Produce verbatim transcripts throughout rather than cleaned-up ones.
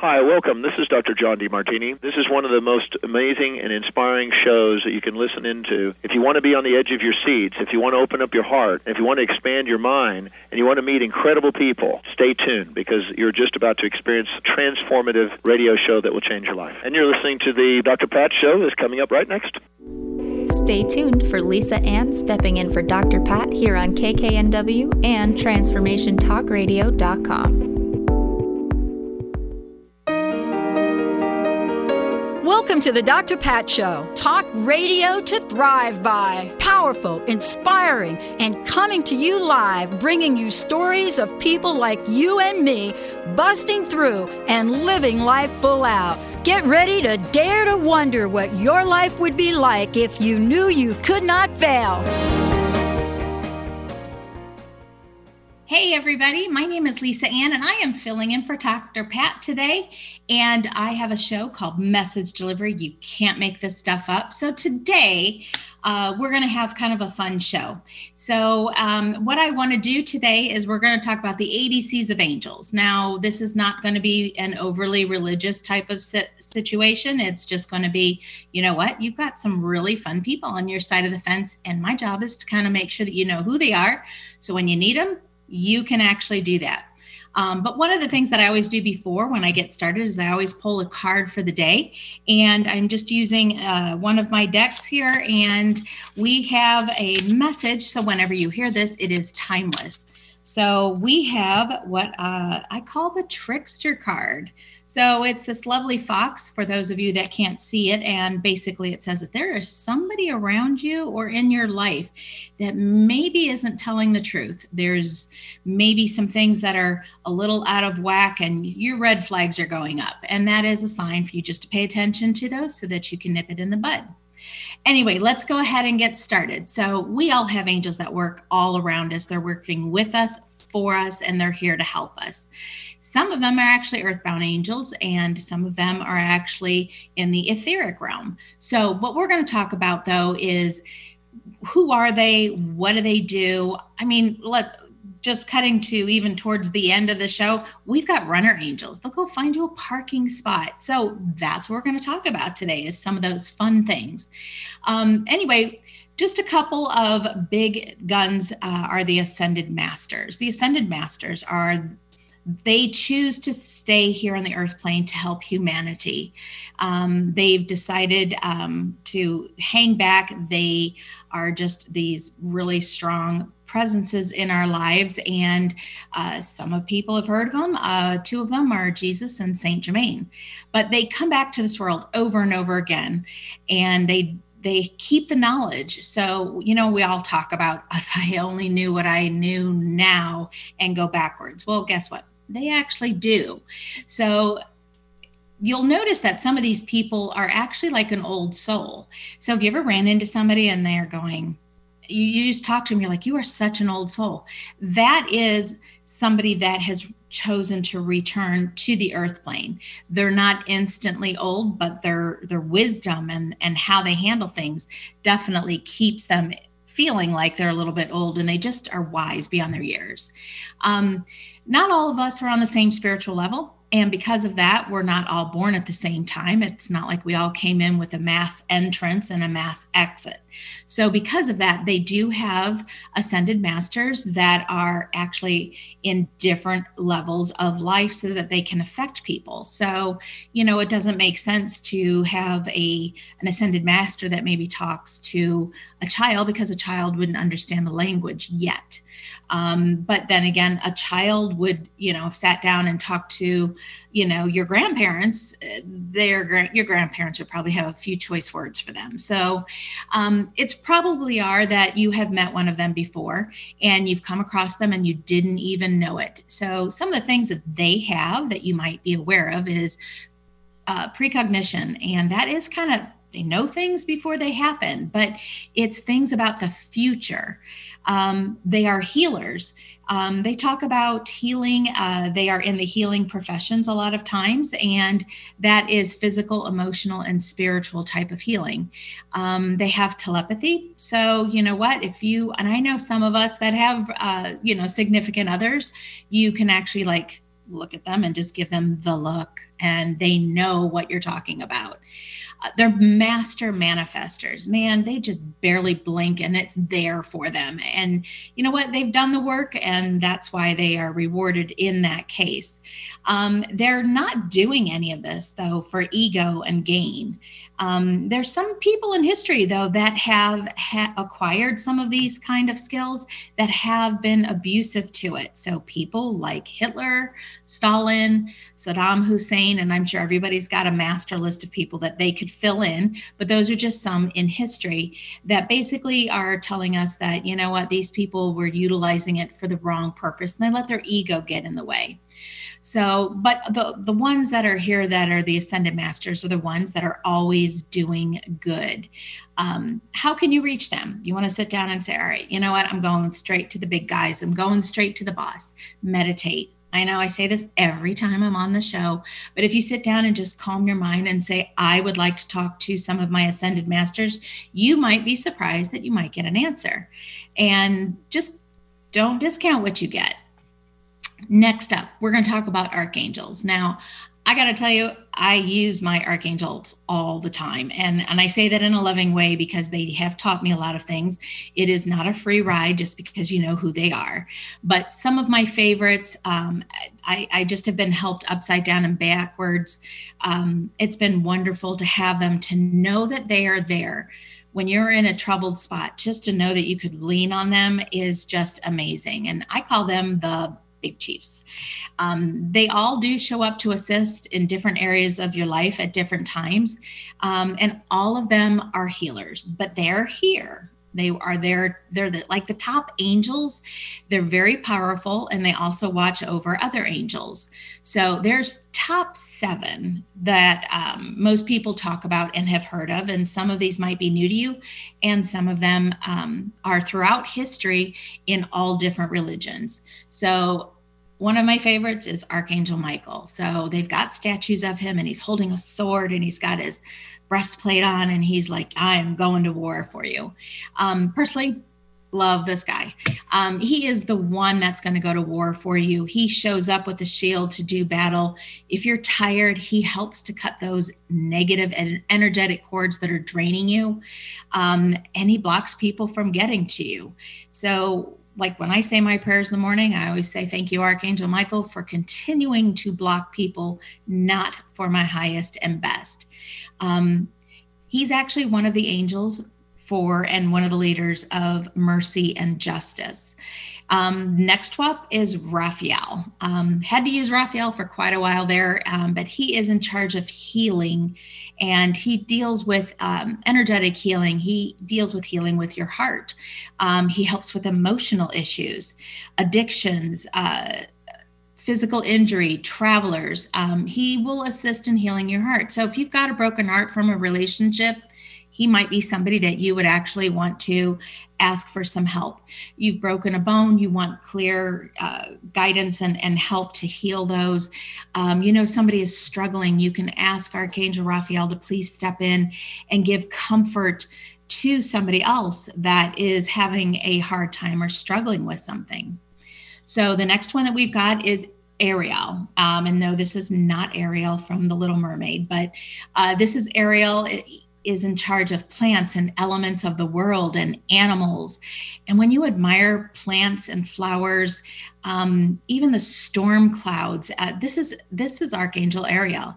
Hi, welcome. This is Doctor John DeMartini. This is one of the most amazing and inspiring shows that you can listen into. If you want to be on the edge of your seats, if you want to open up your heart, if you want to expand your mind, and you want to meet incredible people, stay tuned because you're just about to experience a transformative radio show that will change your life. And you're listening to the Doctor Pat Show that's coming up right next. Stay tuned for Lisa Ann stepping in for Doctor Pat here on K K N W and transformation talk radio dot com. Welcome to the Doctor Pat Show. Talk radio to thrive by. Powerful, inspiring, and coming to you live, bringing you stories of people like you and me busting through and living life full out. Get ready to dare to wonder what your life would be like if you knew you could not fail. Hey everybody, my name is Lisa Ann and I am filling in for Doctor Pat today, and I have a show called Message Delivery. You can't make this stuff up. So today uh, we're going to have kind of a fun show. So um, what I want to do today is we're going to talk about the A B Cs of angels. Now, this is not going to be an overly religious type of situation. It's just going to be, you know what, you've got some really fun people on your side of the fence, and my job is to kind of make sure that you know who they are. So when you need them, you can actually do that. Um, but one of the things that I always do before when I get started is I always pull a card for the day. And I'm just using uh, one of my decks here. And we have a message. So whenever you hear this, it is timeless. So we have what uh, I call the trickster card. So it's this lovely fox for those of you that can't see it. And basically it says that there is somebody around you or in your life that maybe isn't telling the truth. There's maybe some things that are a little out of whack and your red flags are going up. And that is a sign for you just to pay attention to those so that you can nip it in the bud. Anyway, let's go ahead and get started. So we all have angels that work all around us. They're working with us, for us, and they're here to help us. Some of them are actually earthbound angels, and some of them are actually in the etheric realm. So what we're going to talk about, though, is who are they? What do they do? I mean, let just cutting to even towards the end of the show, we've got runner angels. They'll go find you a parking spot. So that's what we're going to talk about today is some of those fun things. Um, anyway, just a couple of big guns uh, are the Ascended Masters. The Ascended Masters are They choose to stay here on the earth plane to help humanity. Um, they've decided um, to hang back. They are just these really strong presences in our lives. And uh, some of people have heard of them. Uh, two of them are Jesus and Saint Germain. But they come back to this world over and over again. And they They keep the knowledge. So, you know, we all talk about if I only knew what I knew now and go backwards. Well, guess what? They actually do. So you'll notice that some of these people are actually like an old soul. So have you ever ran into somebody and they're going, you, you just talk to them, you're like, you are such an old soul. That is somebody that has chosen to return to the earth plane. They're not instantly old, but their their wisdom and, and how they handle things definitely keeps them feeling like they're a little bit old, and they just are wise beyond their years. Um, not all of us are on the same spiritual level. And because of that, we're not all born at the same time. It's not like we all came in with a mass entrance and a mass exit. So because of that, they do have ascended masters that are actually in different levels of life so that they can affect people. So, you know, it doesn't make sense to have a an ascended master that maybe talks to a child because a child wouldn't understand the language yet. Um, but then again, a child would, you know, have sat down and talked to, you know, your grandparents, their, your grandparents would probably have a few choice words for them. So um, it's probably are that you have met one of them before and you've come across them and you didn't even know it. So some of the things that they have that you might be aware of is uh, precognition. And that is kind of, they know things before they happen, but it's things about the future. Um, they are healers. Um, they talk about healing. Uh, they are in the healing professions a lot of times, and that is physical, emotional, and spiritual type of healing. Um, they have telepathy. So, you know what, if you, and I know some of us that have, uh, you know, significant others, you can actually like look at them and just give them the look, and they know what you're talking about. Uh, they're master manifestors. Man, they just barely blink and it's there for them. And you know what? They've done the work, and that's why they are rewarded in that case. Um, they're not doing any of this, though, for ego and gain. Um, there's some people in history, though, that have ha- acquired some of these kind of skills that have been abusive to it. So people like Hitler, Stalin, Saddam Hussein, and I'm sure everybody's got a master list of people that they could fill in, but those are just some in history that basically are telling us that, you know what, these people were utilizing it for the wrong purpose, and they let their ego get in the way. So, but the, the ones that are here that are the ascended masters are the ones that are always doing good. Um, how can you reach them? You want to sit down and say, all right, you know what? I'm going straight to the big guys. I'm going straight to the boss. Meditate. I know I say this every time I'm on the show, but if you sit down and just calm your mind and say, I would like to talk to some of my ascended masters, you might be surprised that you might get an answer. And just don't discount what you get. Next up, we're going to talk about archangels. Now, I got to tell you, I use my archangels all the time. And, and I say that in a loving way because they have taught me a lot of things. It is not a free ride just because you know who they are. But some of my favorites, um, I, I just have been helped upside down and backwards. Um, it's been wonderful to have them, to know that they are there. When you're in a troubled spot, just to know that you could lean on them is just amazing. And I call them the big chiefs. Um, they all do show up to assist in different areas of your life at different times. Um, and all of them are healers, but they're here. They are there. They're the, like the top angels. They're very powerful, and they also watch over other angels. So there's top seven that um, most people talk about and have heard of. And some of these might be new to you. And some of them um, are throughout history in all different religions. So one of my favorites is Archangel Michael. So they've got statues of him, and he's holding a sword, and he's got his breastplate on, and he's like, I am going to war for you. Um, personally, love this guy. Um, he is the one that's going to go to war for you. He shows up with a shield to do battle. If you're tired, he helps to cut those negative and energetic cords that are draining you. Um, and he blocks people from getting to you. So like when I say my prayers in the morning, I always say, thank you, Archangel Michael, for continuing to block people, not for my highest and best. Um, he's actually one of the angels for, and one of the leaders of mercy and justice. Um, next up is Raphael. Um, had to use Raphael for quite a while there, um, but he is in charge of healing, and he deals with um, energetic healing. He deals with healing with your heart. Um, he helps with emotional issues, addictions, uh, physical injury, travelers. Um, he will assist in healing your heart. So if you've got a broken heart from a relationship, he might be somebody that you would actually want to ask for some help. You've broken a bone, you want clear uh, guidance and, and help to heal those. Um, you know, somebody is struggling, you can ask Archangel Raphael to please step in and give comfort to somebody else that is having a hard time or struggling with something. So the next one that we've got is Ariel. Um, and no, this is not Ariel from The Little Mermaid, but uh, this is Ariel. It, is in charge of plants and elements of the world and animals. And when you admire plants and flowers, um, even the storm clouds, uh, this is this is Archangel Ariel.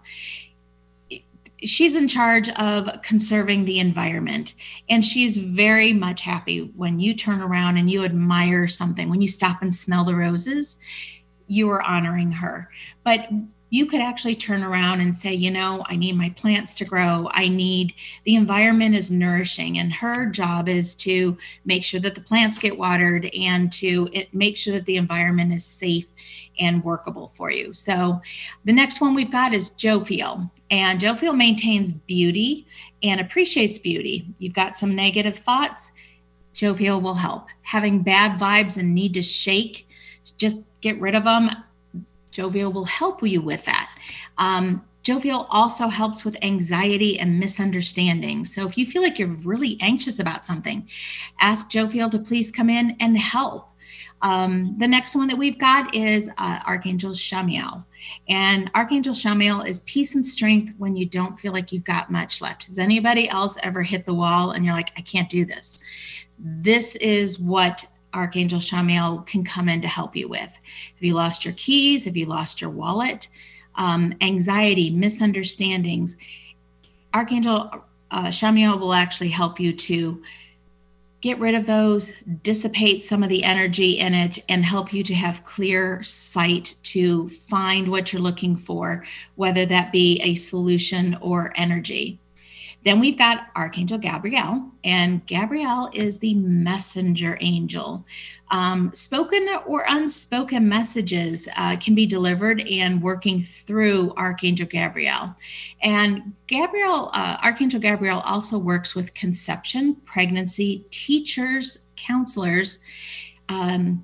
She's in charge of conserving the environment. And she's very much happy when you turn around and you admire something. When you stop and smell the roses, you are honoring her. But you could actually turn around and say, you know, I need my plants to grow. I need, the environment is nourishing, and her job is to make sure that the plants get watered and to it, make sure that the environment is safe and workable for you. So the next one we've got is Jophiel, and Jophiel maintains beauty and appreciates beauty. You've got some negative thoughts, Jophiel will help. Having bad vibes and need to shake, just get rid of them. Jophiel will help you with that. Um, Jophiel also helps with anxiety and misunderstanding. So if you feel like you're really anxious about something, ask Jophiel to please come in and help. Um, the next one that we've got is uh, Archangel Chamuel. And Archangel Chamuel is peace and strength when you don't feel like you've got much left. Has anybody else ever hit the wall and you're like, I can't do this? This is what Archangel Chamuel can come in to help you with. Have you lost your keys? Have you lost your wallet? Um, anxiety, misunderstandings. Archangel uh, Chamuel will actually help you to get rid of those, dissipate some of the energy in it, and help you to have clear sight to find what you're looking for, whether that be a solution or energy. Then we've got Archangel Gabriel, and Gabriel is the messenger angel. Um, spoken or unspoken messages uh, can be delivered and working through Archangel Gabriel. And Gabriel, uh, Archangel Gabriel also works with conception, pregnancy, teachers, counselors, um,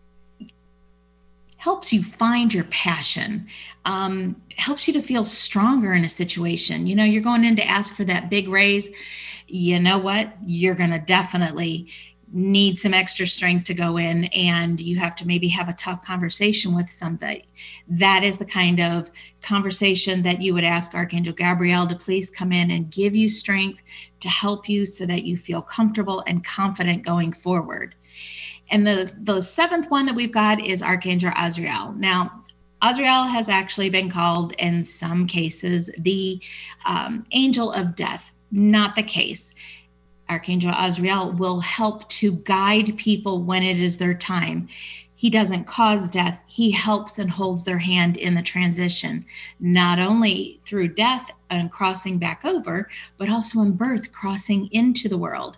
helps you find your passion, um, helps you to feel stronger in a situation. You know, you're going in to ask for that big raise. You know what? You're going to definitely need some extra strength to go in, and you have to maybe have a tough conversation with somebody. That is the kind of conversation that you would ask Archangel Gabriel to please come in and give you strength to help you so that you feel comfortable and confident going forward. And the, the seventh one that we've got is Archangel Azrael. Now, Azrael has actually been called in some cases the um, angel of death. Not the case. Archangel Azrael will help to guide people when it is their time. He doesn't cause death. He helps and holds their hand in the transition, not only through death and crossing back over, but also in birth, crossing into the world.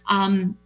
Um,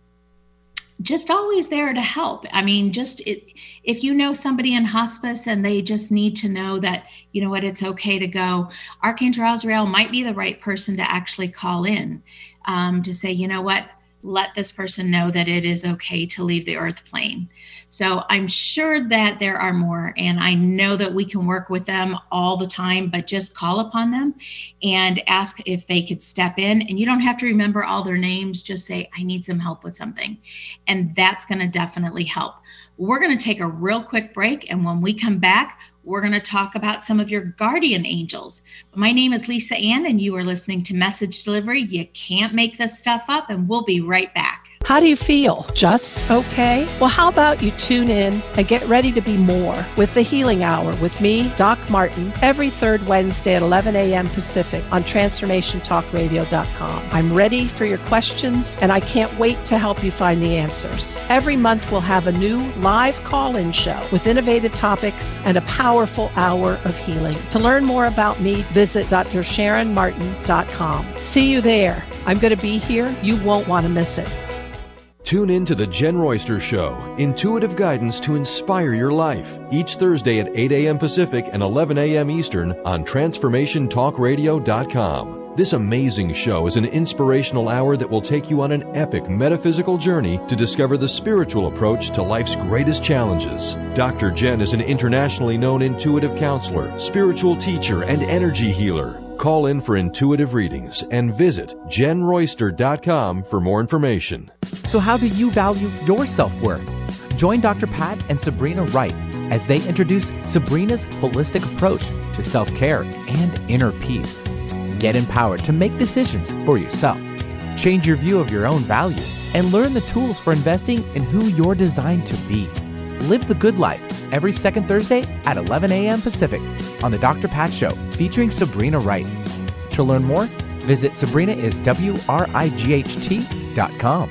just always there to help. I mean, just it, if you know somebody in hospice and they just need to know that, you know what, it's okay to go, Archangel Azrael might be the right person to actually call in um, to say, you know what, let this person know that it is okay to leave the earth plane. So I'm sure that there are more, and I know that we can work with them all the time, but just call upon them and ask if they could step in. And you don't have to remember all their names. Just say, I need some help with something. And that's going to definitely help. We're going to take a real quick break. And when we come back, we're going to talk about some of your guardian angels. My name is Lisa Ann, and you are listening to Message Delivery. You can't make this stuff up, and we'll be right back. How do you feel? Just okay? Well, how about you tune in and get ready to be more with the Healing Hour with me, Doc Martin, every third Wednesday at eleven a.m. Pacific on transformation talk radio dot com. I'm ready for your questions, and I can't wait to help you find the answers. Every month we'll have a new live call-in show with innovative topics and a powerful hour of healing. To learn more about me, visit d r sharon martin dot com. See you there. I'm going to be here. You won't want to miss it. Tune in to The Jen Royster Show, intuitive guidance to inspire your life, each Thursday at eight a.m. Pacific and eleven a.m. Eastern on transformation talk radio dot com. This amazing show is an inspirational hour that will take you on an epic metaphysical journey to discover the spiritual approach to life's greatest challenges. Doctor Jen is an internationally known intuitive counselor, spiritual teacher, and energy healer. Call in for intuitive readings and visit jen royster dot com for more information. So how do you value your self-worth? Join Doctor Pat and Sabrina Wright as they introduce Sabrina's holistic approach to self-care and inner peace. Get empowered to make decisions for yourself. Change your view of your own value and learn the tools for investing in who you're designed to be. Live the Good Life every second Thursday at eleven a.m. Pacific on The Doctor Pat Show featuring Sabrina Wright. To learn more, visit Sabrina is W R I G H T dot com.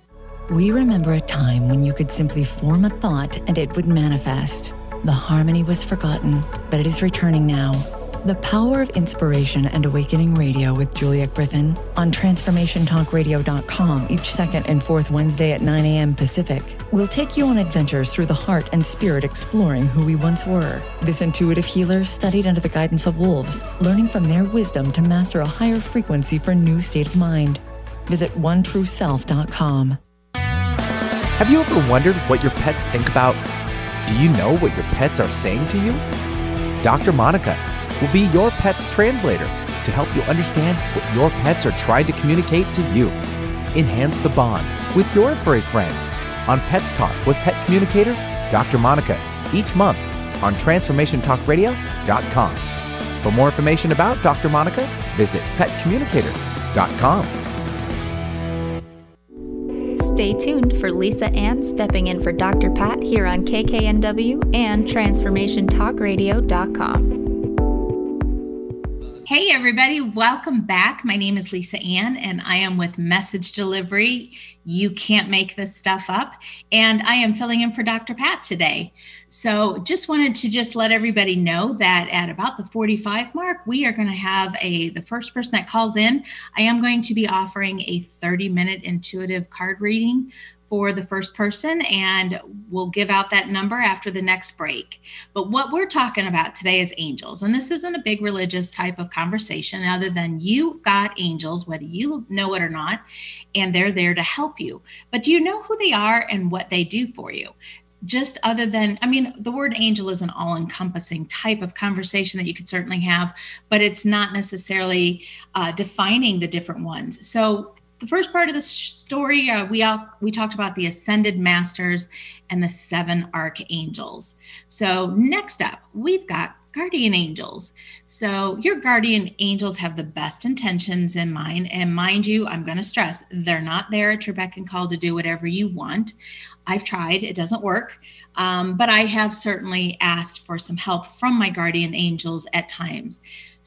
We remember a time when you could simply form a thought and it would manifest. The harmony was forgotten, but it is returning now. The Power of Inspiration and Awakening Radio with Juliet Griffin on transformation talk radio dot com each second and fourth Wednesday at nine a.m. Pacific. We'll take you on adventures through the heart and spirit, exploring who we once were. This intuitive healer studied under the guidance of wolves, learning from their wisdom to master a higher frequency for a new state of mind. Visit one true self dot com. Have you ever wondered what your pets think about? Do you know what your pets are saying to you? Doctor Monica will be your pet's translator to help you understand what your pets are trying to communicate to you. Enhance the bond with your furry friends. on Pets Talk with pet communicator Doctor Monica each month on transformation talk radio dot com. For more information about Doctor Monica, visit pet communicator dot com. Stay tuned for Lisa Ann stepping in for Doctor Pat here on K K N W and transformation talk radio dot com. Hey everybody, welcome back. My name is Lisa Ann and I am with Message Delivery. You Can't Make This Stuff Up. And I am filling in for Doctor Pat today. So just wanted to just let everybody know that at about the forty-five mark, we are going to have a, the first person that calls in, I am going to be offering a thirty minute intuitive card reading for the first person, and we'll give out that number after the next break. But what we're talking about today is angels. And this isn't a big religious type of conversation other than you've got angels, whether you know it or not, and they're there to help you. But do you know who they are and what they do for you? Just other than, I mean, the word angel is an all-encompassing type of conversation that you could certainly have, but it's not necessarily uh, defining the different ones. So the first part of the story, uh, we all, we talked about the ascended masters and the seven archangels. So next up, we've got guardian angels. So your guardian angels have the best intentions in mind. And mind you, I'm going to stress, they're not there at your beck and call to do whatever you want. I've tried, it doesn't work. Um, but I have certainly asked for some help from my guardian angels at times.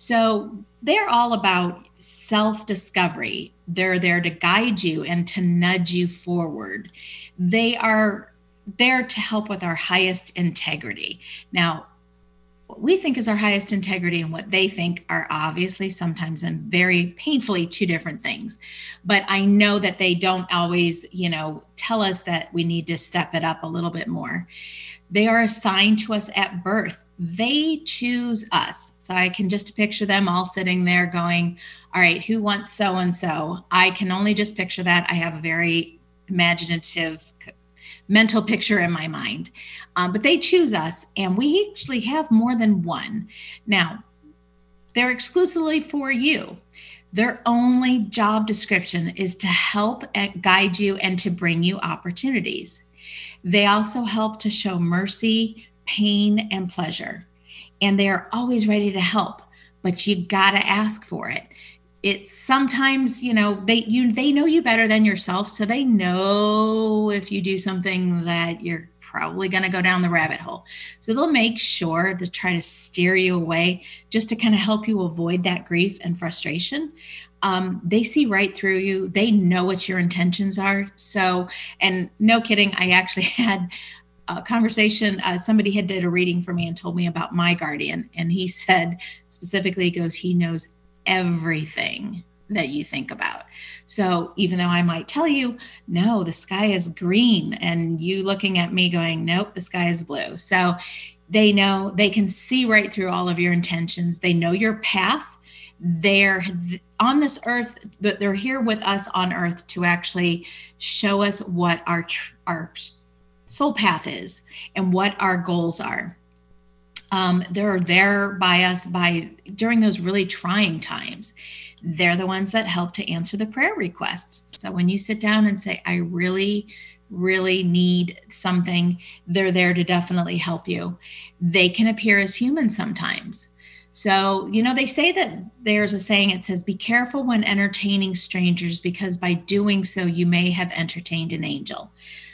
So they're all about self-discovery. They're there to guide you and to nudge you forward. They are there to help with our highest integrity. Now, what we think is our highest integrity and what they think are obviously sometimes and very painfully two different things. But I know that they don't always, you know, tell us that we need to step it up a little bit more. They are assigned to us at birth. They choose us. So I can just picture them all sitting there going, all right, who wants so-and-so? I can only just picture that. I have a very imaginative mental picture in my mind. Um, but they choose us, and we actually have more than one. Now, they're exclusively for you. Their only job description is to help and guide you and to bring you opportunities. They also help to show mercy, pain, and pleasure. And they are always ready to help, but you got to ask for it. It's sometimes, you know, they you they know you better than yourself. So they know if you do something that you're probably going to go down the rabbit hole. So they'll make sure to try to steer you away just to kind of help you avoid that grief and frustration. Um, they see right through you. They know what your intentions are. So, and no kidding, I actually had a conversation. Uh, somebody had did a reading for me and told me about my guardian. And he said specifically, he goes, he knows everything that you think about. So even though I might tell you, no, the sky is green, and you looking at me going, nope, the sky is blue. So they know, they can see right through all of your intentions. They know your path. They're on this earth, they're here with us on earth to actually show us what our our soul path is and what our goals are. Um, they're there by us by during those really trying times. They're the ones that help to answer the prayer requests. So when you sit down and say, I really, really need something, they're there to definitely help you. They can appear as humans sometimes. So, you know, they say that there's a saying, it says, be careful when entertaining strangers, because by doing so, you may have entertained an angel.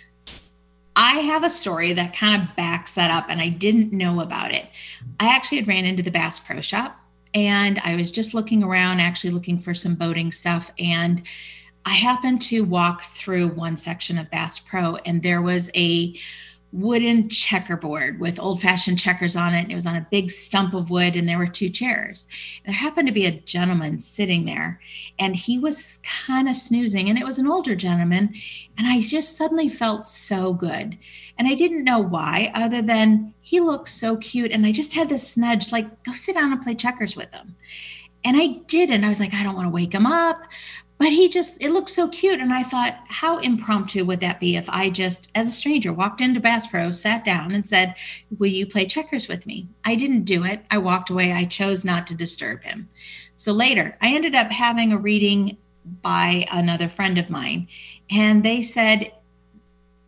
I have a story that kind of backs that up, and I didn't know about it. I actually had ran into the Bass Pro Shop, and I was just looking around, actually looking for some boating stuff. And I happened to walk through one section of Bass Pro, and there was a wooden checkerboard with old-fashioned checkers on it. And it was on a big stump of wood, and there were two chairs. There happened to be a gentleman sitting there, and he was kind of snoozing, and it was an older gentleman. And I just suddenly felt so good. And I didn't know why, other than he looked so cute. And I just had this nudge, like, go sit down and play checkers with him. And I did. And I was like, I don't want to wake him up. But he just, it looked so cute. And I thought, how impromptu would that be if I just, as a stranger, walked into Bass Pro, sat down and said, will you play checkers with me? I didn't do it. I walked away. I chose not to disturb him. So later, I ended up having a reading by another friend of mine. And they said,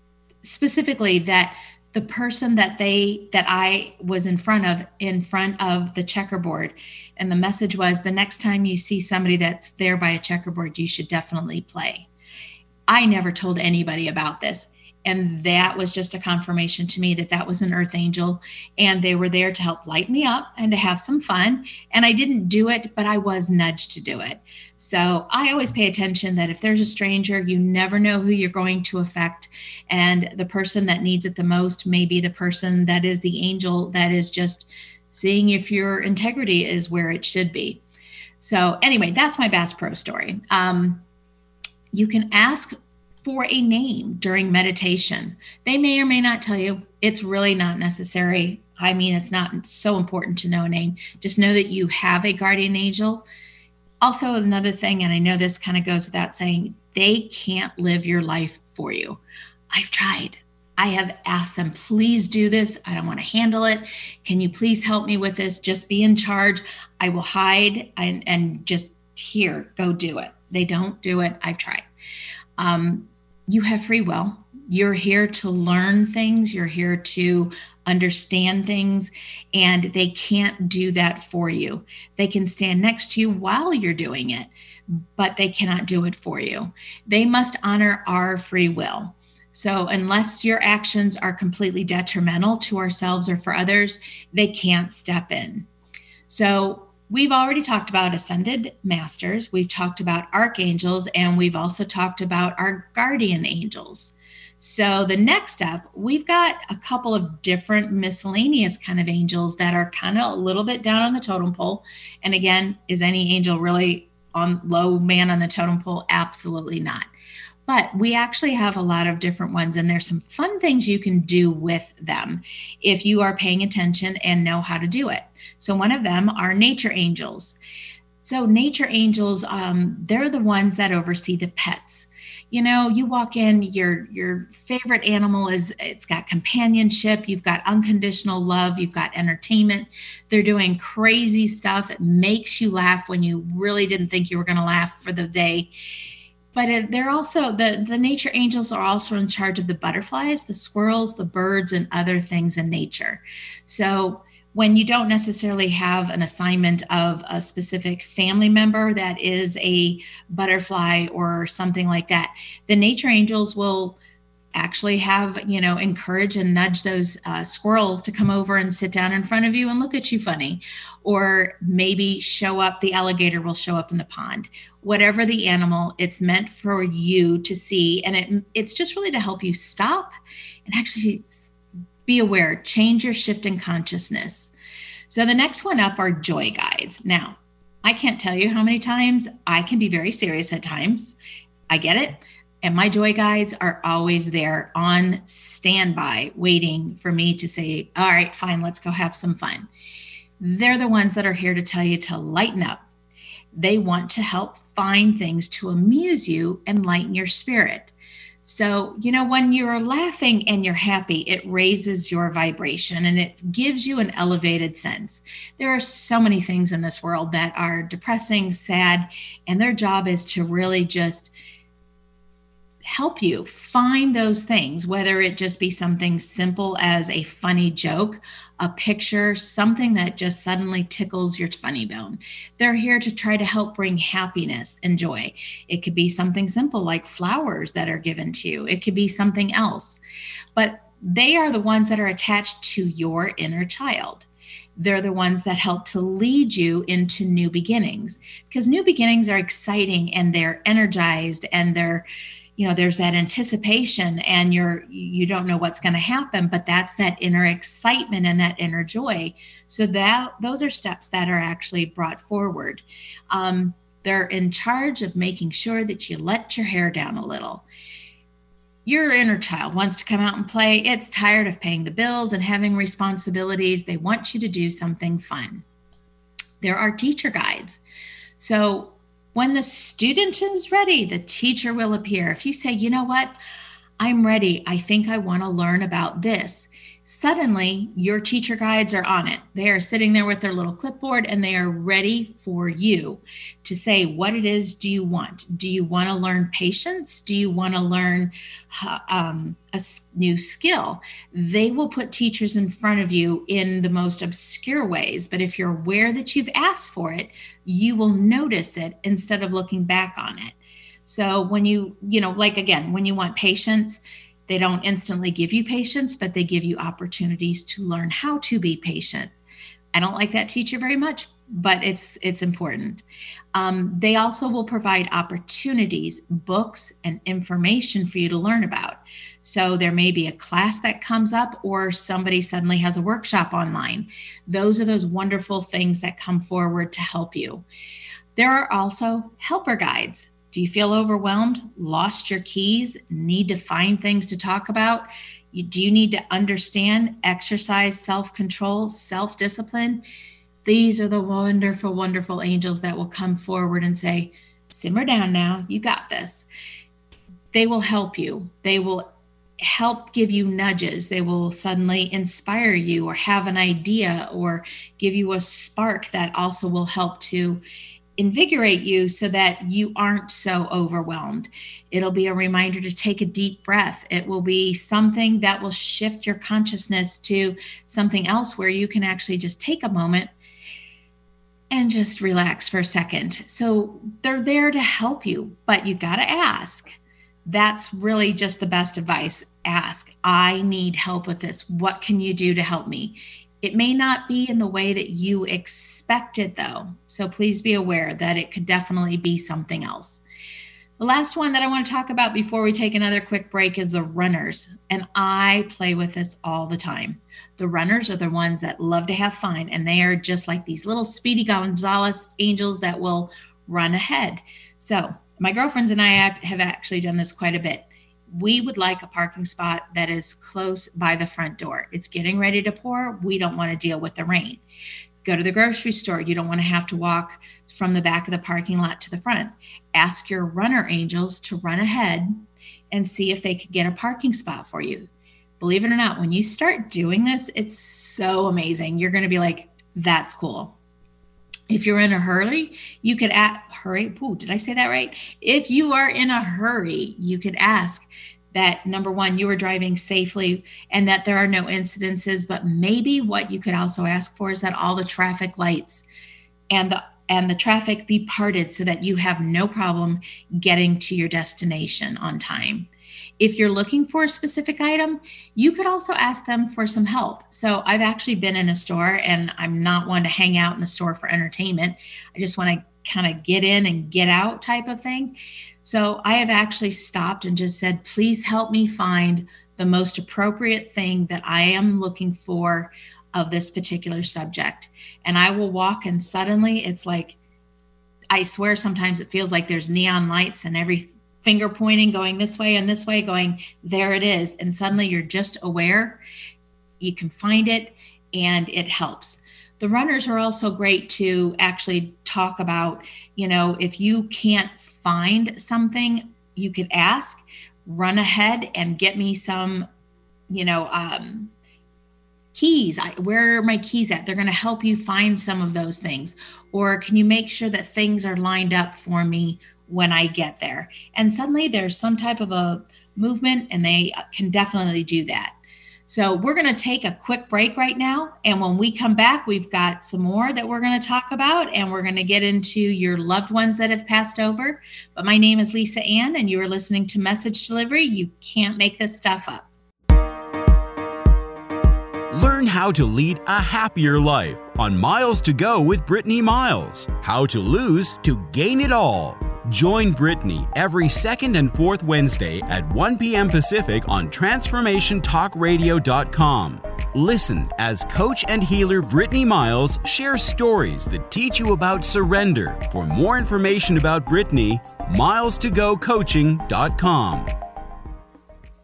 specifically that the person that they that I was in front of in front of the checkerboard, and the message was, the next time you see somebody that's there by a checkerboard, you should definitely play. I never told anybody about this, and that was just a confirmation to me that that was an earth angel, and they were there to help light me up and to have some fun. And I didn't do it, but I was nudged to do it. So I always pay attention that if there's a stranger, you never know who you're going to affect. And the person that needs it the most may be the person that is the angel that is just seeing if your integrity is where it should be. So anyway, that's my Bass Pro story. Um, you can ask for a name during meditation. They may or may not tell you. It's really not necessary. I mean, it's not so important to know a name. Just know that you have a guardian angel. Also, another thing, and I know this kind of goes without saying, they can't live your life for you. I've tried. I have asked them, please do this. I don't want to handle it. Can you please help me with this? Just be in charge. I will hide and, and just here, go do it. They don't do it. I've tried. Um, you have free will. You're here to learn things. You're here to understand things, and they can't do that for you. They can stand next to you while you're doing it, but they cannot do it for you. They must honor our free will. So unless your actions are completely detrimental to ourselves or for others, they can't step in. So we've already talked about ascended masters. We've talked about archangels, and we've also talked about our guardian angels. So the next step, we've got a couple of different miscellaneous kind of angels that are kind of a little bit down on the totem pole. And again, is any angel really on low man on the totem pole? Absolutely not. But we actually have a lot of different ones, and there's some fun things you can do with them if you are paying attention and know how to do it. So one of them are nature angels. So nature angels, um, they're the ones that oversee the pets. You know, you walk in, your your favorite animal is, it's got companionship, you've got unconditional love, you've got entertainment. They're doing crazy stuff. It makes you laugh when you really didn't think you were going to laugh for the day. But it, they're also, the, the nature angels are also in charge of the butterflies, the squirrels, the birds, and other things in nature. So when you don't necessarily have an assignment of a specific family member that is a butterfly or something like that, the nature angels will actually have, you know, encourage and nudge those uh, squirrels to come over and sit down in front of you and look at you funny, or maybe show up, the alligator will show up in the pond. Whatever the animal, it's meant for you to see. And it it's just really to help you stop and actually be aware, change your shift in consciousness. So the next one up are joy guides. Now, I can't tell you how many times I can be very serious at times. I get it. And my joy guides are always there on standby, waiting for me to say, all right, fine, let's go have some fun. They're the ones that are here to tell you to lighten up. They want to help find things to amuse you and lighten your spirit. So, you know, when you're laughing and you're happy, it raises your vibration and it gives you an elevated sense. There are so many things in this world that are depressing, sad, and their job is to really just help you find those things, whether it just be something simple as a funny joke, a picture, something that just suddenly tickles your funny bone. They're here to try to help bring happiness and joy. It could be something simple like flowers that are given to you. It could be something else, but they are the ones that are attached to your inner child. They're the ones that help to lead you into new beginnings, because new beginnings are exciting and they're energized and they're, you know, there's that anticipation and you're, you don't know what's going to happen, but that's that inner excitement and that inner joy. So that those are steps that are actually brought forward. Um, they're in charge of making sure that you let your hair down a little. Your inner child wants to come out and play. It's tired of paying the bills and having responsibilities. They want you to do something fun. There are teacher guides. So when the student is ready, the teacher will appear. If you say, you know what, I'm ready. I think I want to learn about this. suddenly your teacher guides are on it. They are sitting there with their little clipboard and they are ready for you to say what it is do you want. Do you want to learn patience? Do you want to learn um, a new skill? They will put teachers in front of you in the most obscure ways, but if you're aware that you've asked for it, you will notice it instead of looking back on it. So when you, you know, like again, when you want patience, they don't instantly give you patience, but they give you opportunities to learn how to be patient. I don't like that teacher very much, but it's it's important. Um, they also will provide opportunities, books, and information for you to learn about. So there may be a class that comes up or somebody suddenly has a workshop online. Those are those wonderful things that come forward to help you. There are also helper guides. Do you feel overwhelmed, lost your keys, need to find things to talk about? You, do you need to understand, exercise, self-control, self-discipline? These are the wonderful, wonderful angels that will come forward and say, simmer down now, you got this. They will help you. They will help give you nudges. They will suddenly inspire you or have an idea or give you a spark that also will help to invigorate you so that you aren't so overwhelmed. It'll be a reminder to take a deep breath. It will be something that will shift your consciousness to something else where you can actually just take a moment and just relax for a second. So they're there to help you, but you got to ask. That's really just the best advice. Ask, I need help with this. What can you do to help me? It may not be in the way that you expected, though. So please be aware that it could definitely be something else. The last one that I want to talk about before we take another quick break is the runners. And I play with this all the time. The runners are the ones that love to have fun. And they are just like these little Speedy Gonzales angels that will run ahead. So my girlfriends and I have actually done this quite a bit. We would like a parking spot that is close by the front door. It's getting ready to pour. We don't want to deal with the rain. Go to the grocery store. You don't want to have to walk from the back of the parking lot to the front. Ask your runner angels to run ahead and see if they could get a parking spot for you. Believe it or not, when you start doing this, it's so amazing. You're going to be like, that's cool. If you're in a hurry, you could ask, hurry, ooh, did I say that right? If you are in a hurry, you could ask that, number one, you are driving safely and that there are no incidences, but maybe what you could also ask for is that all the traffic lights and the and the traffic be parted so that you have no problem getting to your destination on time. If you're looking for a specific item, you could also ask them for some help. So I've actually been in a store, and I'm not one to hang out in the store for entertainment. I just want to kind of get in and get out type of thing. So I have actually stopped and just said, please help me find the most appropriate thing that I am looking for of this particular subject. And I will walk, and suddenly it's like, I swear sometimes it feels like there's neon lights and every finger pointing going this way and this way going, there it is. And suddenly you're just aware, you can find it, and it helps. The runners are also great to actually talk about, you know, if you can't find something, you could ask, run ahead and get me some, you know, um, keys. I, where are my keys at? They're going to help you find some of those things. Or can you make sure that things are lined up for me when I get there? And suddenly there's some type of a movement, and they can definitely do that. So we're going to take a quick break right now. And when we come back, we've got some more that we're going to talk about, and we're going to get into your loved ones that have passed over. But my name is Lisa Ann, and you are listening to Message Delivery. You can't make this stuff up. Learn how to lead a happier life on Miles to Go with Brittany Miles. How to lose to gain it all. Join Brittany every second and fourth Wednesday at one p.m. Pacific on transformation talk radio dot com. Listen as coach and healer Brittany Miles shares stories that teach you about surrender. For more information about Brittany, miles to go coaching dot com.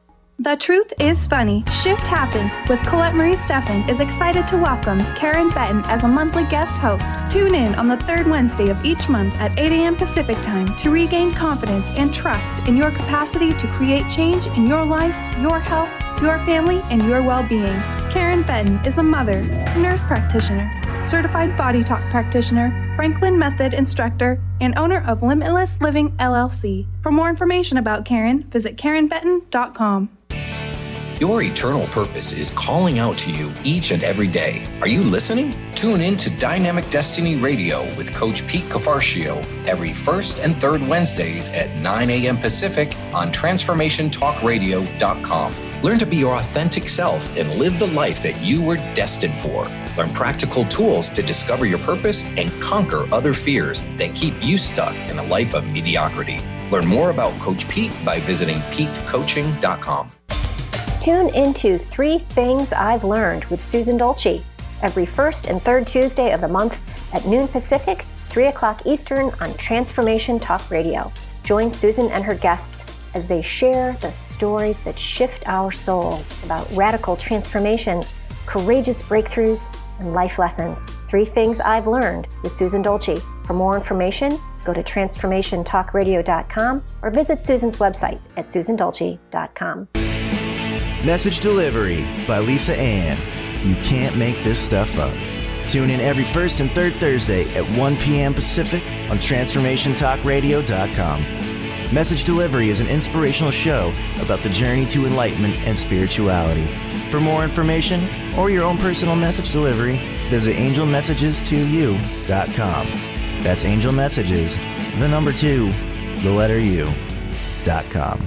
The Truth is Funny. Shift Happens with Colette Marie Steffen is excited to welcome Karen Benton as a monthly guest host. Tune in on the third Wednesday of each month at eight a.m. Pacific Time to regain confidence and trust in your capacity to create change in your life, your health, your family, and your well-being. Karen Benton is a mother, nurse practitioner, certified body talk practitioner, Franklin Method instructor, and owner of Limitless Living L L C. For more information about Karen, visit karen benton dot com. Your eternal purpose is calling out to you each and every day. Are you listening? Tune in to Dynamic Destiny Radio with Coach Pete Cafarcio every first and third Wednesdays at nine a.m. Pacific on transformation talk radio dot com. Learn to be your authentic self and live the life that you were destined for. Learn practical tools to discover your purpose and conquer other fears that keep you stuck in a life of mediocrity. Learn more about Coach Pete by visiting pete coaching dot com. Tune into Three Things I've Learned with Susan Dolce every first and third Tuesday of the month at noon Pacific, three o'clock Eastern on Transformation Talk Radio. Join Susan and her guests as they share the stories that shift our souls about radical transformations, courageous breakthroughs, and life lessons. Three Things I've Learned with Susan Dolce. For more information, go to transformation talk radio dot com or visit Susan's website at susan dolce dot com. Message Delivery by Lisa Ann. You can't make this stuff up. Tune in every first and third Thursday at one p.m. Pacific on transformation talk radio dot com. Message Delivery is an inspirational show about the journey to enlightenment and spirituality. For more information or your own personal message delivery, visit angel messages two u dot com. That's Angel Messages, the number two, the letter U, dot com.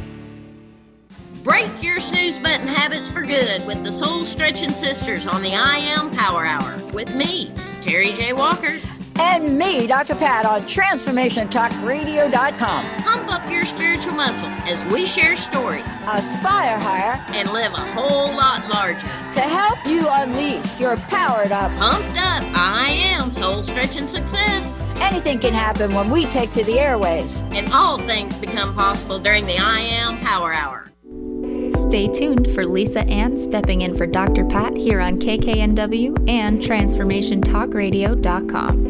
Break your snooze button habits for good with the Soul Stretching Sisters on the I Am Power Hour with me, Terry J. Walker. And me, Doctor Pat, on transformation talk radio dot com. Pump up your spiritual muscle as we share stories, aspire higher, and live a whole lot larger. To help you unleash your powered up, pumped up, I Am Soul Stretching Success. Anything can happen when we take to the airwaves. And all things become possible during the I Am Power Hour. Stay tuned for Lisa Ann stepping in for Doctor Pat here on K K N W and transformation talk radio dot com.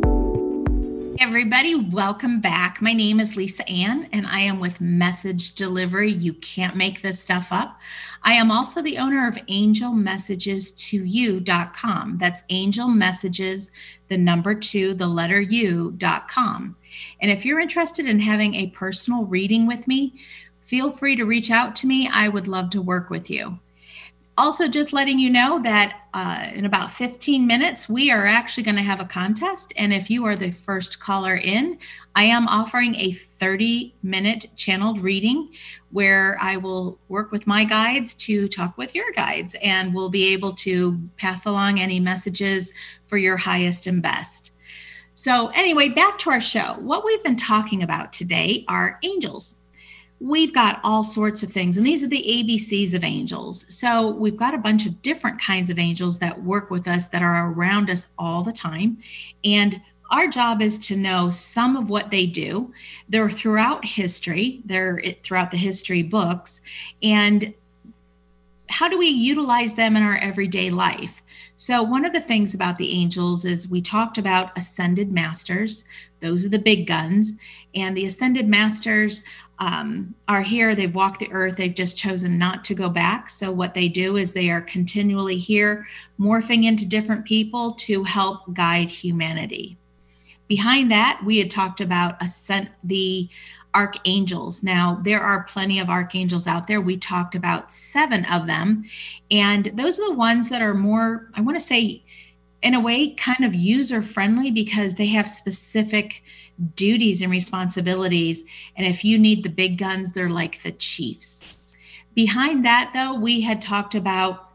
Everybody, welcome back. My name is Lisa Ann, and I am with Message Delivery. You can't make this stuff up. I am also the owner of angel messages two u dot com. That's Angel Messages, the number two, the letter U dot com. And if you're interested in having a personal reading with me, feel free to reach out to me. I would love to work with you. Also, just letting you know that uh, in about fifteen minutes, we are actually going to have a contest. And if you are the first caller in, I am offering a thirty minute channeled reading where I will work with my guides to talk with your guides, and we'll be able to pass along any messages for your highest and best. So anyway, back to our show. What we've been talking about today are angels. We've got all sorts of things, and these are the A B Cs of angels. So we've got a bunch of different kinds of angels that work with us, that are around us all the time. And our job is to know some of what they do. They're throughout history. They're throughout the history books. And how do we utilize them in our everyday life? So one of the things about the angels is we talked about ascended masters. Those are the big guns. And the ascended masters um, are here. They've walked the earth. They've just chosen not to go back. So what they do is they are continually here, morphing into different people to help guide humanity. Behind that, we had talked about ascent, the archangels. Now, there are plenty of archangels out there. We talked about seven of them. And those are the ones that are more, I want to say, in a way, kind of user-friendly, because they have specific duties and responsibilities. And if you need the big guns, they're like the chiefs. Behind that, though, we had talked about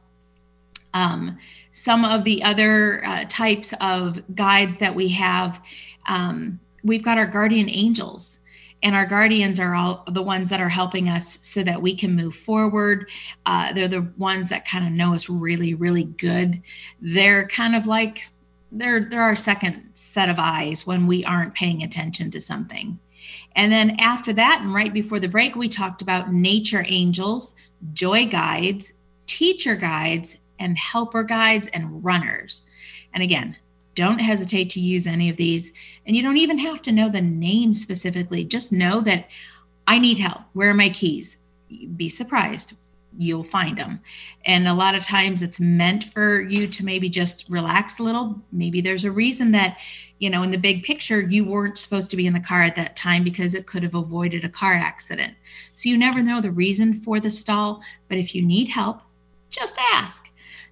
um, some of the other uh, types of guides that we have. Um, we've got our guardian angels. And our guardians are all the ones that are helping us so that we can move forward. Uh, they're the ones that kind of know us really, really good. They're kind of like, they're, they're our second set of eyes when we aren't paying attention to something. And then after that, and right before the break, we talked about nature angels, joy guides, teacher guides, and helper guides and runners. And again, don't hesitate to use any of these. And you don't even have to know the name specifically. Just know that I need help. Where are my keys? Be surprised. You'll find them. And a lot of times it's meant for you to maybe just relax a little. Maybe there's a reason that, you know, in the big picture, you weren't supposed to be in the car at that time because it could have avoided a car accident. So you never know the reason for the stall, but if you need help, just ask.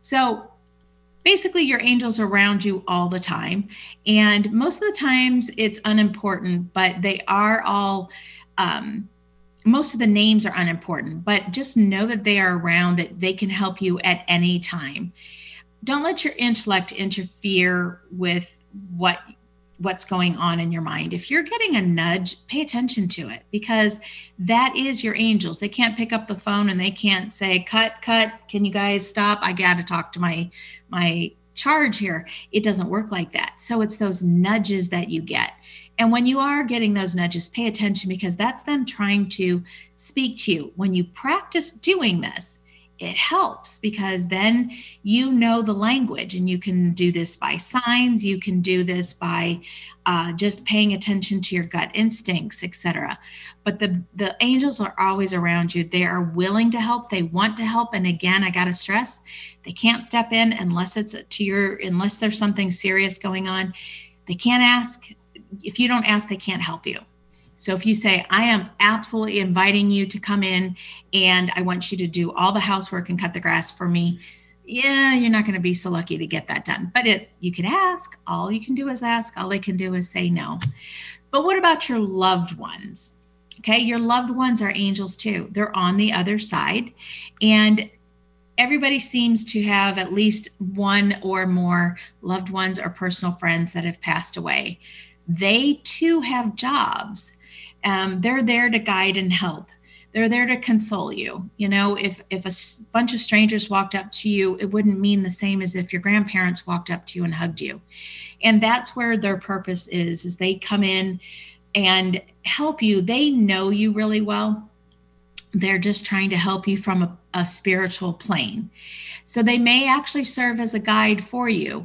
So basically your angels are around you all the time. And most of the times it's unimportant, but they are all, um, most of the names are unimportant, but just know that they are around, that they can help you at any time. Don't let your intellect interfere with what what's going on in your mind. If you're getting a nudge, pay attention to it, because that is your angels. They can't pick up the phone and they can't say, cut, cut, can you guys stop? I got to talk to my, my charge here. It doesn't work like that. So it's those nudges that you get. And when you are getting those nudges, pay attention, because that's them trying to speak to you. When you practice doing this, it helps, because then you know the language, and you can do this by signs. You can do this by uh, just paying attention to your gut instincts, et cetera. But the, the angels are always around you. They are willing to help. They want to help. And again, I got to stress, they can't step in unless it's to your, unless there's something serious going on. They can't ask. If you don't ask, they can't help you. So if you say, I am absolutely inviting you to come in and I want you to do all the housework and cut the grass for me, yeah, you're not going to be so lucky to get that done. But it, you can ask. All you can do is ask. All they can do is say no. But what about your loved ones? Okay, your loved ones are angels too. They're on the other side. And everybody seems to have at least one or more loved ones or personal friends that have passed away. They too have jobs. Um, they're there to guide and help. They're there to console you. You know, if if a s- bunch of strangers walked up to you, it wouldn't mean the same as if your grandparents walked up to you and hugged you. And that's where their purpose is, is they come in and help you. They know you really well. They're just trying to help you from a, a spiritual plane. So they may actually serve as a guide for you.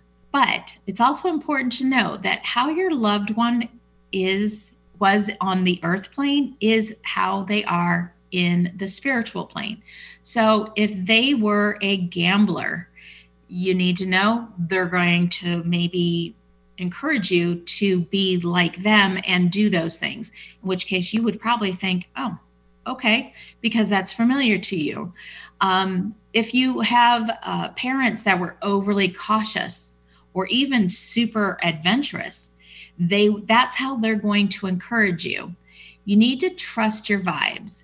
But it's also important to know that how your loved one is was on the earth plane is how they are in the spiritual plane. So if they were a gambler, you need to know they're going to maybe encourage you to be like them and do those things, in which case you would probably think, oh, okay, because that's familiar to you. Um, if you have uh, parents that were overly cautious or even super adventurous, they that's how they're going to encourage you. You need to trust your vibes.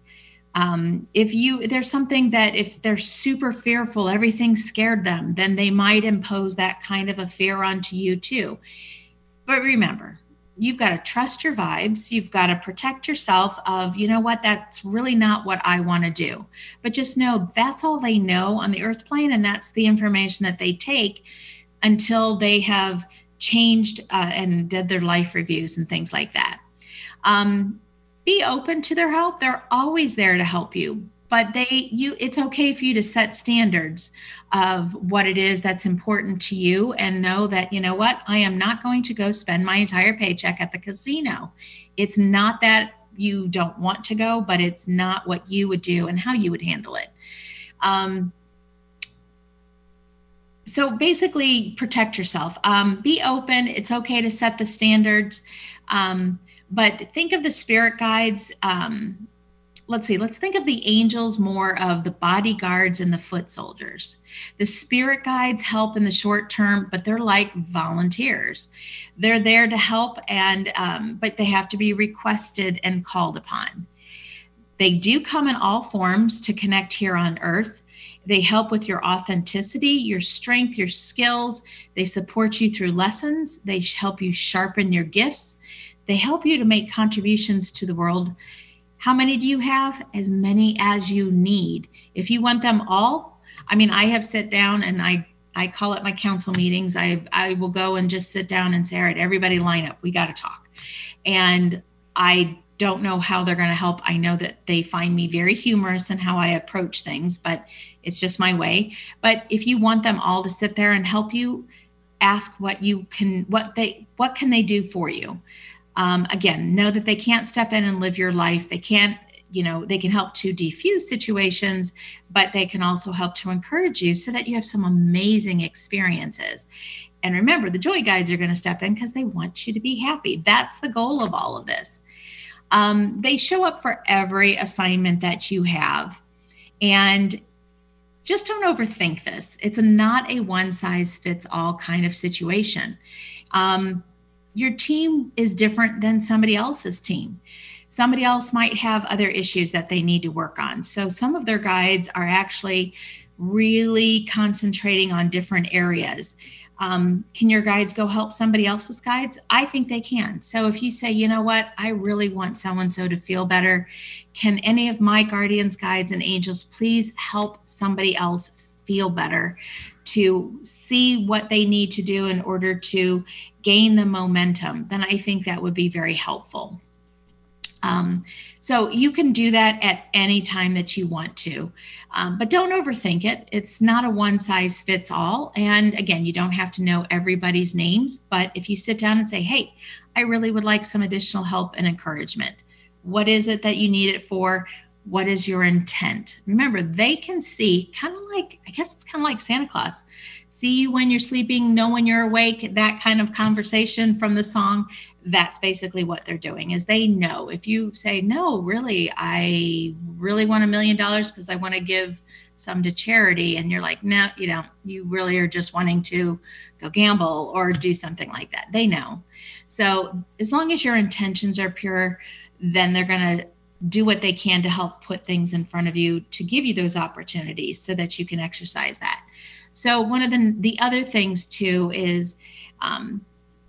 Um, if you there's something that if they're super fearful, everything scared them, then they might impose that kind of a fear onto you too. But remember, you've got to trust your vibes. You've got to protect yourself of, you know what, that's really not what I want to do. But just know that's all they know on the earth plane, and that's the information that they take until they have changed uh, and did their life reviews and things like that. Um, be open to their help. They're always there to help you, but they, you, it's okay for you to set standards of what it is that's important to you, and know that, you know what, I am not going to go spend my entire paycheck at the casino. It's not that you don't want to go, but it's not what you would do and how you would handle it. Um, So basically, protect yourself. Um, be open. It's okay to set the standards. Um, but think of the spirit guides. Um, let's see. Let's think of the angels more of the bodyguards and the foot soldiers. The spirit guides help in the short term, but they're like volunteers. They're there to help, and um, but they have to be requested and called upon. They do come in all forms to connect here on earth. They help with your authenticity, your strength, your skills. They support you through lessons. They help you sharpen your gifts. They help you to make contributions to the world. How many do you have? As many as you need. If you want them all, I mean, I have sit down and I, I call it my council meetings. I, I will go and just sit down and say, all right, everybody line up. We got to talk. And I don't know how they're going to help. I know that they find me very humorous in how I approach things, but it's just my way. But if you want them all to sit there and help you, ask what you can, what they, what can they do for you? Um, again, know that they can't step in and live your life. They can't, you know, they can help to defuse situations, but they can also help to encourage you so that you have some amazing experiences. And remember, the joy guides are going to step in because they want you to be happy. That's the goal of all of this. Um, they show up for every assignment that you have. And just don't overthink this. It's a, not a one size fits all kind of situation. Um, your team is different than somebody else's team. Somebody else might have other issues that they need to work on. So some of their guides are actually really concentrating on different areas. Um, can your guides go help somebody else's guides? I think they can. So if you say, you know what, I really want so-and-so to feel better. Can any of my guardians, guides, and angels please help somebody else feel better, to see what they need to do in order to gain the momentum? Then I think that would be very helpful. Um, so you can do that at any time that you want to, um, but don't overthink it. It's not a one size fits all. And again, you don't have to know everybody's names, but if you sit down and say, hey, I really would like some additional help and encouragement. What is it that you need it for? What is your intent? Remember, they can see, kind of like, I guess it's kind of like Santa Claus. See you when you're sleeping, know when you're awake, that kind of conversation from the song. That's basically what they're doing, is they know. If you say, no, really, I really want a million dollars because I want to give some to charity. And you're like, no, you don't. You really are just wanting to go gamble or do something like that. They know. So as long as your intentions are pure, then they're going to do what they can to help put things in front of you to give you those opportunities so that you can exercise that. So one of the, the other things too is um,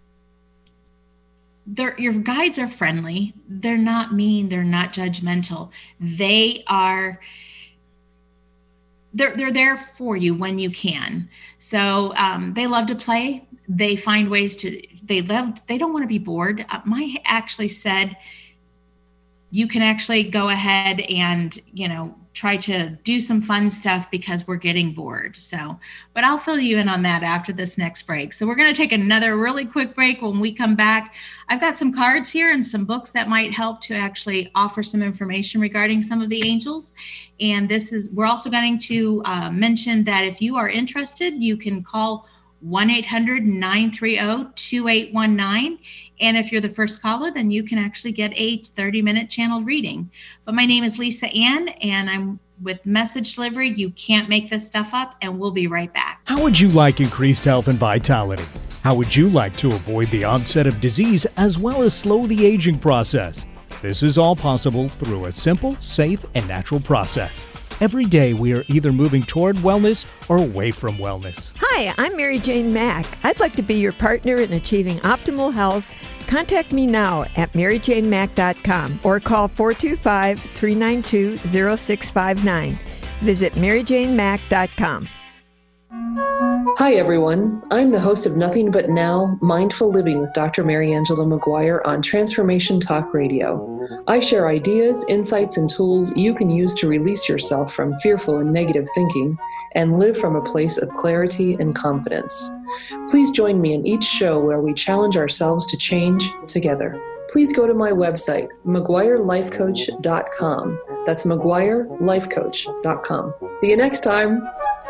your guides are friendly. They're not mean. They're not judgmental. They are, they're, they're there for you when you can. So um, they love to play. They find ways to, they love, they don't want to be bored. Uh, Maya actually said, you can actually go ahead and, you know, try to do some fun stuff because we're getting bored. So, but I'll fill you in on that after this next break. So we're going to take another really quick break. When we come back, I've got some cards here and some books that might help to actually offer some information regarding some of the angels. And this is, we're also going to uh, mention that if you are interested, you can call one eight hundred nine three zero two eight one nine. And if you're the first caller, then you can actually get a thirty minute channel reading. But my name is Lisa Ann, and I'm with Message Delivery. You can't make this stuff up, and we'll be right back. How would you like increased health and vitality? How would you like to avoid the onset of disease as well as slow the aging process? This is all possible through a simple, safe, and natural process. Every day we are either moving toward wellness or away from wellness. Hi, I'm Mary Jane Mack. I'd like to be your partner in achieving optimal health. Contact me now at mary jane mack dot com or call four two five, three nine two, zero six five nine. Visit mary jane mack dot com. Hi, everyone. I'm the host of Nothing But Now, Mindful Living with Doctor Mary Angela McGuire on Transformation Talk Radio. I share ideas, insights, and tools you can use to release yourself from fearful and negative thinking and live from a place of clarity and confidence. Please join me in each show where we challenge ourselves to change together. Please go to my website, mcguire life coach dot com. That's mcguire life coach dot com. See you next time.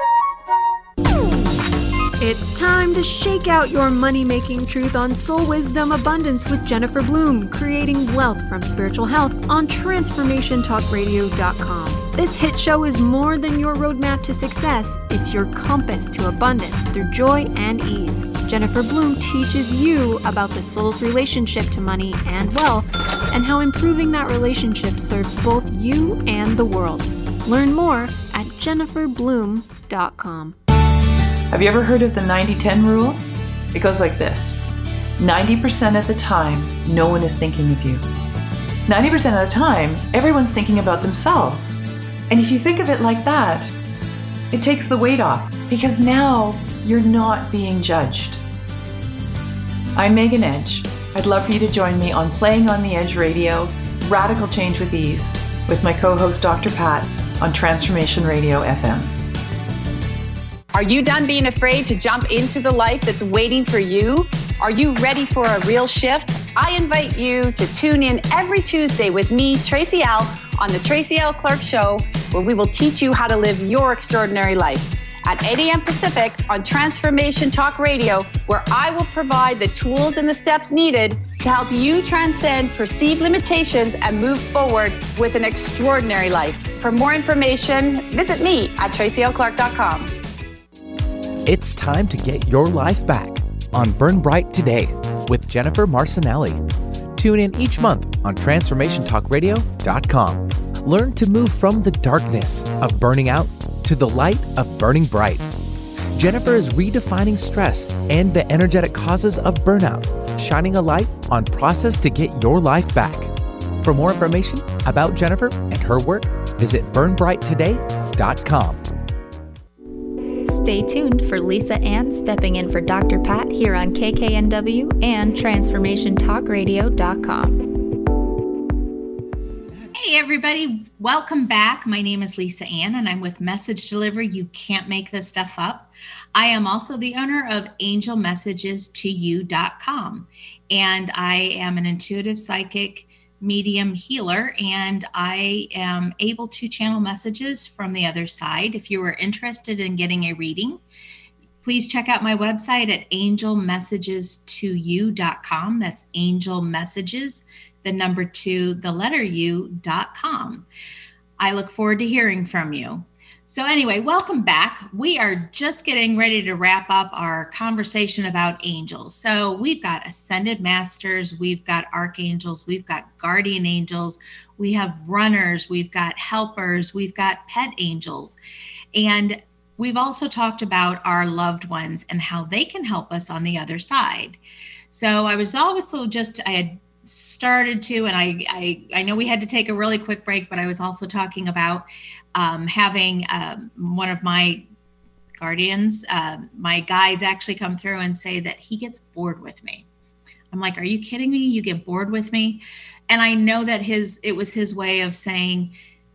It's time to shake out your money-making truth on Soul Wisdom Abundance with Jennifer Bloom, creating wealth from spiritual health on transformation talk radio dot com. This hit show is more than your roadmap to success. It's your compass to abundance through joy and ease. Jennifer Bloom teaches you about the soul's relationship to money and wealth and how improving that relationship serves both you and the world. Learn more at jennifer bloom dot com. Have you ever heard of the ninety ten rule? It goes like this. ninety percent of the time, no one is thinking of you. ninety percent of the time, everyone's thinking about themselves. And if you think of it like that, it takes the weight off because now you're not being judged. I'm Megan Edge. I'd love for you to join me on Playing on the Edge Radio, Radical Change with Ease, with my co-host Doctor Pat on Transformation Radio F M. Are you done being afraid to jump into the life that's waiting for you? Are you ready for a real shift? I invite you to tune in every Tuesday with me, Tracy L., on the Tracy L. Clark Show, where we will teach you how to live your extraordinary life. At eight a.m. Pacific on Transformation Talk Radio, where I will provide the tools and the steps needed to help you transcend perceived limitations and move forward with an extraordinary life. For more information, visit me at tracy l clark dot com. It's time to get your life back on Burn Bright Today with Jennifer Marcinelli. Tune in each month on transformation talk radio dot com. Learn to move from the darkness of burning out to the light of burning bright. Jennifer is redefining stress and the energetic causes of burnout, shining a light on process to get your life back. For more information about Jennifer and her work, visit burn bright today dot com. Stay tuned for Lisa Ann stepping in for Doctor Pat here on K K N W and transformation talk radio dot com. Hey everybody, welcome back. My name is Lisa Ann and I'm with Message Delivery. You can't make this stuff up. I am also the owner of angel messages to you dot com, and I am an intuitive psychic medium healer, and I am able to channel messages from the other side. If you are interested in getting a reading, please check out my website at angel messages to you dot com. That's angel messages, the number two, the letter U dot com. I look forward to hearing from you. So anyway, welcome back. We are just getting ready to wrap up our conversation about angels. So we've got ascended masters, we've got archangels, we've got guardian angels, we have runners, we've got helpers, we've got pet angels. And we've also talked about our loved ones and how they can help us on the other side. So I was also just, I had started to, and I, I, I know we had to take a really quick break, but I was also talking about um, having um, one of my guardians, uh, my guides actually come through and say that he gets bored with me. I'm like, are you kidding me? You get bored with me? And I know that his, it was his way of saying,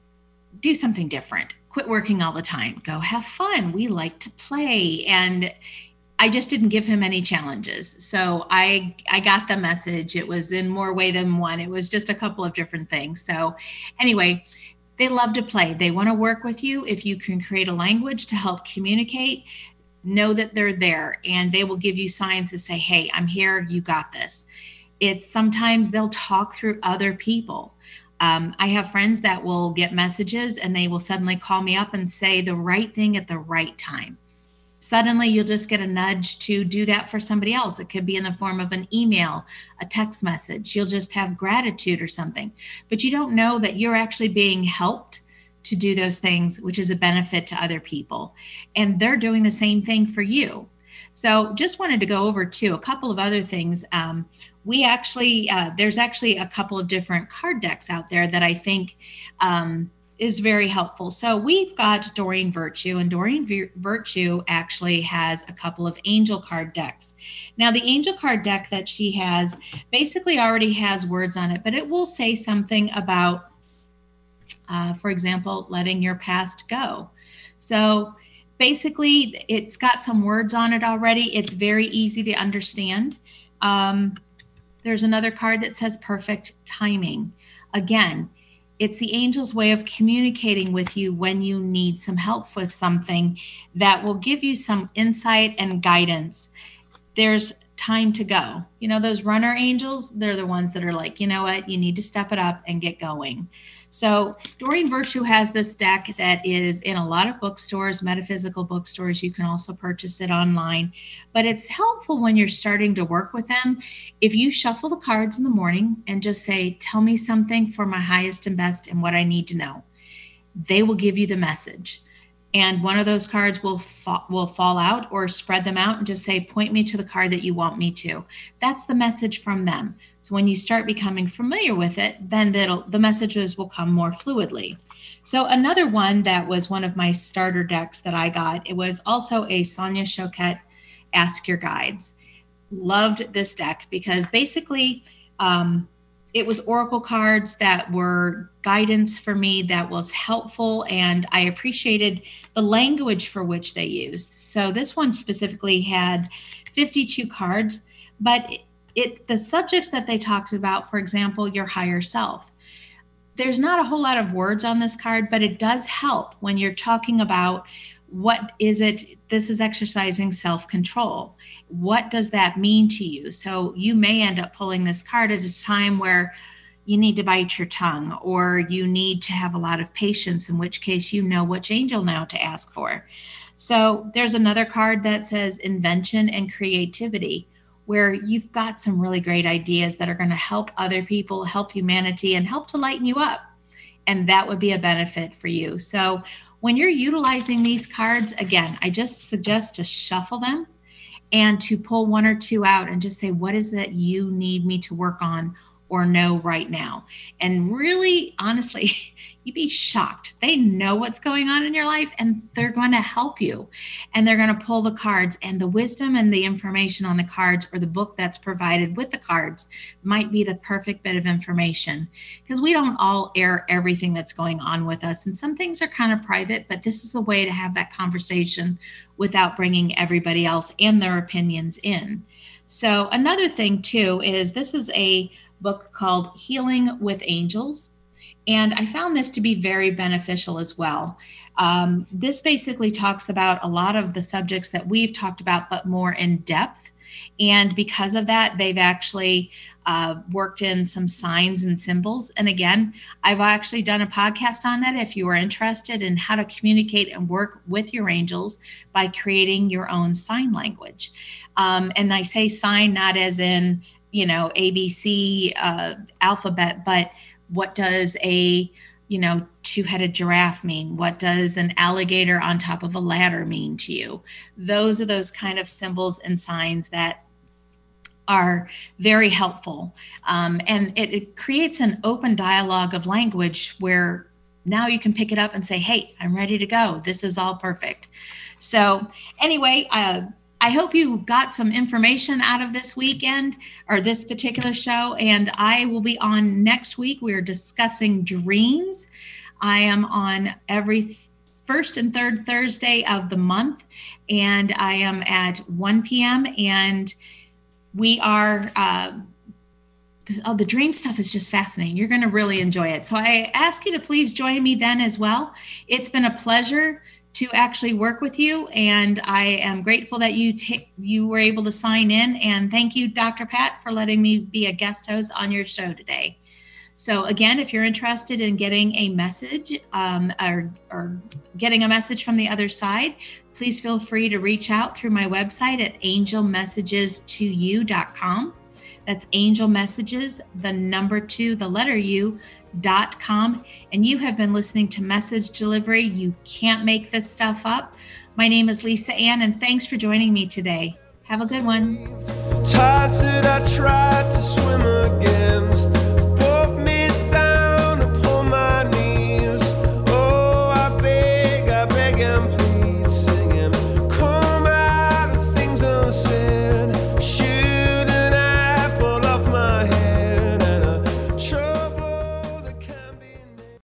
do something different. Quit working all the time. Go have fun. We like to play. And I just didn't give him any challenges. So I I got the message. It was in more way than one. It was just a couple of different things. So anyway, they love to play. They want to work with you. If you can create a language to help communicate, know that they're there, and they will give you signs to say, hey, I'm here. You got this. It's sometimes they'll talk through other people. Um, I have friends that will get messages and they will suddenly call me up and say the right thing at the right time. Suddenly you'll just get a nudge to do that for somebody else. It could be in the form of an email, a text message. You'll just have gratitude or something, but you don't know that you're actually being helped to do those things, which is a benefit to other people. And they're doing the same thing for you. So just wanted to go over too, a couple of other things. Um, we actually, uh, there's actually a couple of different card decks out there that I think um, is very helpful. So we've got Doreen Virtue, and Doreen v- Virtue actually has a couple of angel card decks. Now the angel card deck that she has basically already has words on it, but it will say something about, uh, for example, letting your past go. So basically it's got some words on it already. It's very easy to understand. Um, there's another card that says perfect timing. Again, it's the angel's way of communicating with you when you need some help with something that will give you some insight and guidance. There's time to go. You know, those runner angels, they're the ones that are like, you know what, you need to step it up and get going. So Doreen Virtue has this deck that is in a lot of bookstores, metaphysical bookstores. You can also purchase it online, but it's helpful when you're starting to work with them. If you shuffle the cards in the morning and just say, tell me something for my highest and best and what I need to know, they will give you the message. And one of those cards will fa- will fall out, or spread them out and just say, point me to the card that you want me to. That's the message from them. So when you start becoming familiar with it, then that'll, the messages will come more fluidly. So another one that was one of my starter decks that I got, it was also a Sonia Choquette Ask Your Guides. loved this deck because basically um, it was oracle cards that were guidance for me that was helpful, and I appreciated the language for which they used. So this one specifically had fifty-two cards, but it, it the subjects that they talked about, for example, your higher self. There's not a whole lot of words on this card, but it does help when you're talking about what is it, this is exercising self-control. What does that mean to you? So you may end up pulling this card at a time where you need to bite your tongue, or you need to have a lot of patience, in which case you know which angel now to ask for. So there's another card that says invention and creativity, where you've got some really great ideas that are going to help other people, help humanity, and help to lighten you up. And that would be a benefit for you. So when you're utilizing these cards, again, I just suggest to shuffle them and to pull one or two out and just say, what is that you need me to work on or know right now? And really, honestly, you'd be shocked. They know what's going on in your life, and they're going to help you. And they're going to pull the cards, and the wisdom and the information on the cards, or the book that's provided with the cards, might be the perfect bit of information, because we don't all air everything that's going on with us. And some things are kind of private, but this is a way to have that conversation without bringing everybody else and their opinions in. So another thing too is this is a book called Healing with Angels. And I found this to be very beneficial as well. Um, this basically talks about a lot of the subjects that we've talked about, but more in depth. And because of that, they've actually uh, worked in some signs and symbols. And again, I've actually done a podcast on that if you are interested in how to communicate and work with your angels by creating your own sign language. Um, and I say sign not as in, you know, A B C uh, alphabet, but what does a, you know, two-headed giraffe mean? What does an alligator on top of a ladder mean to you? Those are those kind of symbols and signs that are very helpful. Um, and it, it creates an open dialogue of language where now you can pick it up and say, hey, I'm ready to go. This is all perfect. So anyway, uh, I hope you got some information out of this weekend or this particular show, and I will be on next week. We are discussing dreams. I am on every first and third Thursday of the month, and I am at one p.m. and we are, uh, oh, the dream stuff is just fascinating. You're going to really enjoy it. So I ask you to please join me then as well. It's been a pleasure to actually work with you, and I am grateful that you t- you were able to sign in, and thank you, Doctor Pat, for letting me be a guest host on your show today. So again, if you're interested in getting a message um, or, or getting a message from the other side, please feel free to reach out through my website at angel messages to you dot com. That's angel messages, the number two, the letter U, dot com. And you have been listening to Message Delivery. You can't make this stuff up. My name is Lisa Ann, and thanks for joining me today. Have a good one. Tides that I tried to swim against.